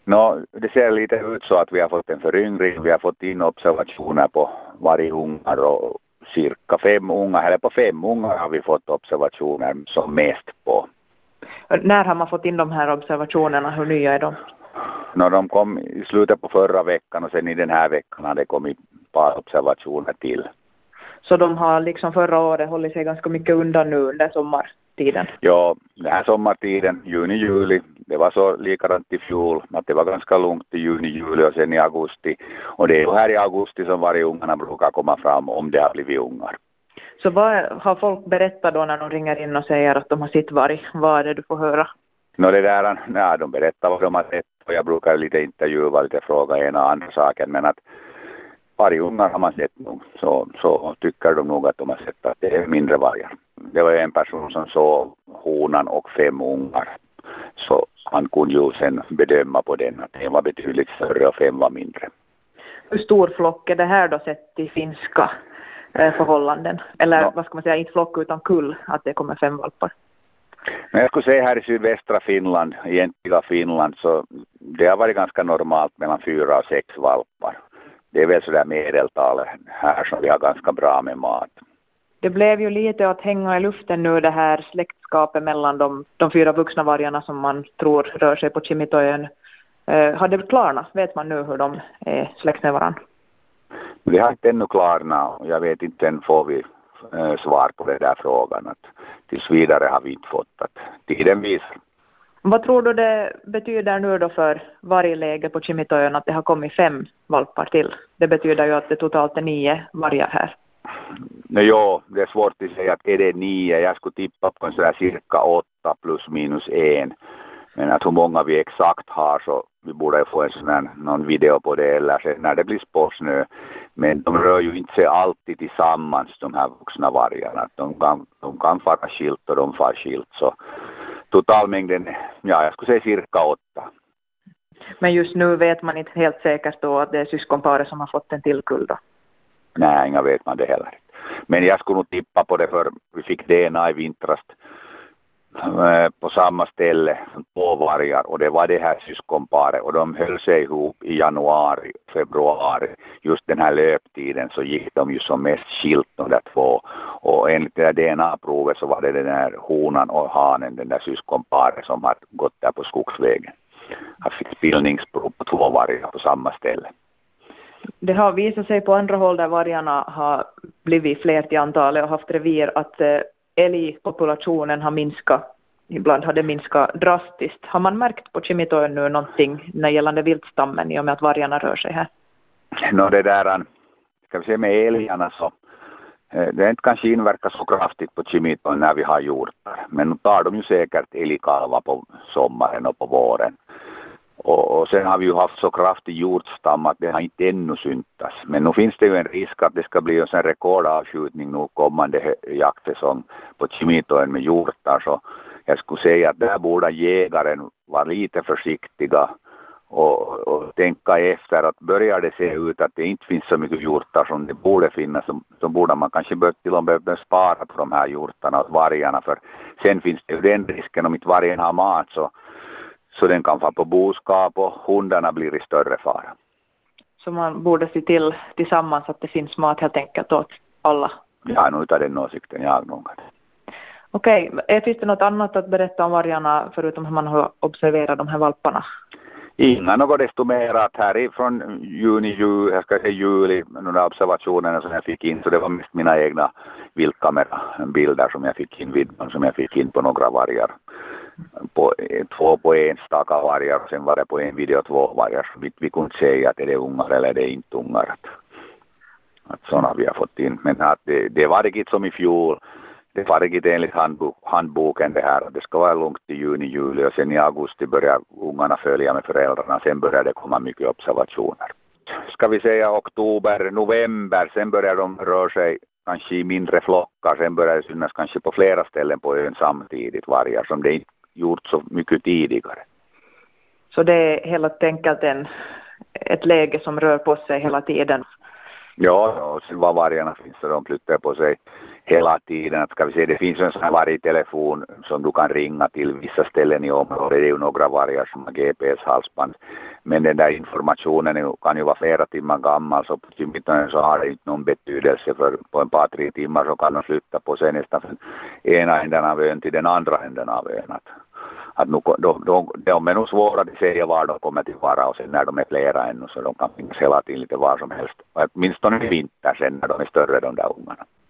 Det ser lite ut så att vi har fått en föryngring. Vi har fått in observationer på vargungar och cirka 5 ungar, eller på 5 ungar har vi fått observationer som mest på. När har man fått in de här observationerna? Hur nya är de? De kom i slutet på förra veckan och sen i den här veckan har det kommit ett par observationer till. Så de har liksom förra året hållit sig ganska mycket undan nu under sommartiden? Ja, den här sommartiden, juni, juli, det var så likadant i fjol att det var ganska lugnt i juni, juli och sen i augusti. Och det är ju här i augusti som vargungarna brukar komma fram om det har blivit ungar. Så vad har folk berättat då när de ringer in och säger att de har sitt varg? Vad är det du får höra? De berättar vad de har sett och jag brukar lite intervjua, lite fråga ena och andra saker, men att vargungar har man sett nog, så tycker de nog att de har sett att det är mindre vargar. Det var en person som såg honan och 5 ungar, så han kunde ju sen bedöma på den att den var betydligt större och 5 var mindre. Hur stor flock är det här då sett i finska förhållanden? Eller vad ska man säga, inte flock utan kull, att det kommer 5 valpar? Men jag skulle säga här i sydvästra Finland, egentliga Finland, så det har varit ganska normalt mellan 4 och 6 valpar. Det är väl sådär medeltalet här som vi har ganska bra med mat. Det blev ju lite att hänga i luften nu det här släktskapet mellan de 4 vuxna vargarna som man tror rör sig på Kimitoön. Har det klarnat? Vet man nu hur de är släkt med varandra? Det har inte ännu klarnat. Jag vet inte, än får vi svar på den där frågan. Att tills vidare har vi inte fått att tiden visar. Vad tror du det betyder nu då för vargläge på Kimitoön att det har kommit 5 valpar till? Det betyder ju att det totalt är 9 vargar här. Ja, det är svårt att säga att är det 9. Jag skulle tippa på en sådär cirka 8 plus minus 1. Men att hur många vi exakt har så vi borde få en sån här, någon video på det eller sen när det blir spårsnö. Men de rör ju inte sig alltid tillsammans de här vuxna vargarna. De kan fara skilt och de far skilt. Så totalmängden, jag skulle säga cirka 8. Men just nu vet man inte helt säkert då att det är syskonparet som har fått en till kull då? Nej, inga vet man det heller. Men jag skulle nog tippa på det för vi fick DNA i vintras på samma ställe, 2 vargar och det var det här syskonparet och de höll sig ihop i januari, februari, just den här löptiden så gick de ju som mest skilt de där 2 och enligt det där DNA-provet så var det den här honan och hanen, den där syskonparet som har gått där på skogsvägen. Han fick spillningsprov på 2 vargar på samma ställe. Det har visat sig på andra håll där vargarna har blivit fler till antalet och haft revir att älgpopulationen har minskat. Ibland har det minskat drastiskt. Har man märkt på Kimitoön nu någonting när gällande viltstammen i och med att vargarna rör sig här? Det där, ska vi se med älgarna så det är inte kanske inverkar så kraftigt på Kimitoön när vi har hjortar. Men nu tar de ju säkert älgkalvar på sommaren och på våren. Och sen har vi ju haft så kraftig hjortstam att det har inte ännu syntats. Men nu finns det ju en risk att det ska bli en sån rekordavskjutning nu kommande jaktsäsong på Kimitoön med hjortar. Så jag skulle säga att där borde jägaren vara lite försiktiga och tänka efter att börjar det se ut att det inte finns så mycket hjortar som det borde finnas så borde man kanske till och med spara på de här hjortarna och vargarna. För sen finns det ju den risken om inte vargen har mat så den kan få på boskap och hundarna blir i större fara. Så man borde se till tillsammans att det finns mat helt enkelt åt alla? Ja, nu tar den åsikten jag nog. Okej, finns det något annat att berätta om vargarna förutom hur man har observerat de här valparna? Inga något desto mer att härifrån juli, några observationerna som jag fick in så det var mest mina egna viltkamerabilder som jag fick in videon som jag fick in på några vargar. På 2 på enstaka vargar och sen var det på en video 2 vargar så vi kunde säga att är det ungar eller det är inte ungar. Att sådana vi har fått in. Men att det var riktigt som i fjol. Det var riktigt enligt handboken det här. Det ska vara lugnt i juni, juli och sen i augusti börjar ungarna följa med föräldrarna. Sen börjar det komma mycket observationer. Ska vi säga oktober, november, sen börjar de röra sig kanske i mindre flockar. Sen börjar det synas kanske på flera ställen på ön samtidigt vargar som det inte gjort så mycket tidigare. Så det är helt enkelt ett läge som rör på sig hela tiden? Ja, och sen var vargarna finns så de flyttar på sig hela tiden. Att ska vi se, det finns en sån här vargtelefon som du kan ringa till vissa ställen i området. Det är ju några vargar som har GPS-halsband. Men den där informationen kan ju vara flera timmar gammal, så på Chimitone så har det inte någon betydelse, för på en par 3 timmar så kan de flytta på sig nästan från ena änden av ön till den andra änden av ön. Att nu, de är nog svåra att säga var de kommer till vara, och sen när de är flera ännu så de kan finnas hela tiden lite var som helst. Åtminstone i vinter sen när de är större, de där ungarna.